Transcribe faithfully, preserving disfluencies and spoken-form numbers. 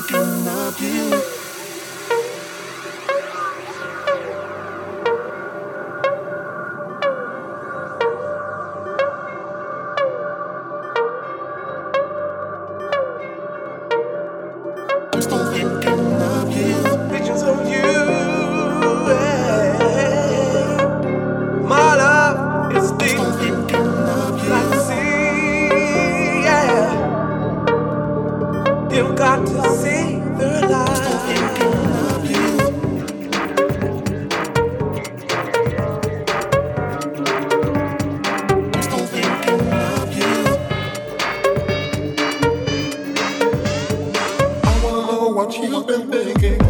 thinking of you. I'm still thinking of you. Visions of you. Yeah. My love is deep. I'm still thinking of you. Like the sea. Yeah. You've got to see the light. I'm still thinking of you. I'm still thinking of you. I wanna know what you've been thinking.